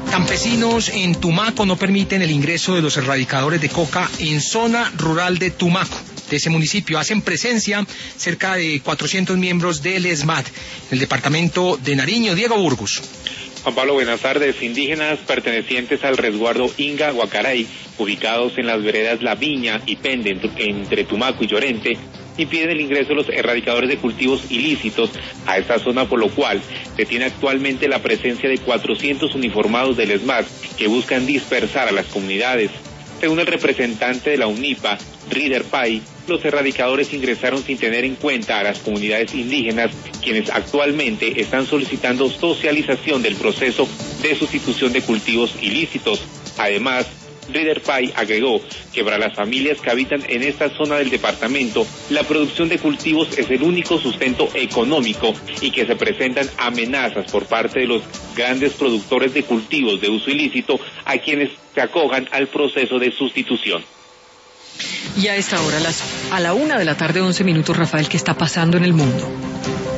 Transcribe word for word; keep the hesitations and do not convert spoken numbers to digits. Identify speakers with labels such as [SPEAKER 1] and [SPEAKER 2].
[SPEAKER 1] Campesinos en Tumaco no permiten el ingreso de los erradicadores de coca en zona rural de Tumaco. De ese municipio hacen presencia cerca de cuatrocientos miembros del ESMAD, en el departamento de Nariño. Diego Burgos.
[SPEAKER 2] Juan Pablo, buenas tardes. Indígenas pertenecientes al resguardo Inga Guacaray, ubicados en las veredas La Viña y Pende, entre Tumaco y Llorente, impiden el ingreso de los erradicadores de cultivos ilícitos a esta zona, por lo cual se tiene actualmente la presencia de cuatrocientos uniformados del ESMAD que buscan dispersar a las comunidades. Según el representante de la UNIPA, Rider Pai, los erradicadores ingresaron sin tener en cuenta a las comunidades indígenas, quienes actualmente están solicitando socialización del proceso de sustitución de cultivos ilícitos. Además, Rider Pai agregó que para las familias que habitan en esta zona del departamento, la producción de cultivos es el único sustento económico y que se presentan amenazas por parte de los grandes productores de cultivos de uso ilícito a quienes se acojan al proceso de sustitución.
[SPEAKER 3] Y a esta hora, las, a la una de la tarde, once minutos, Rafael, ¿qué está pasando en el mundo?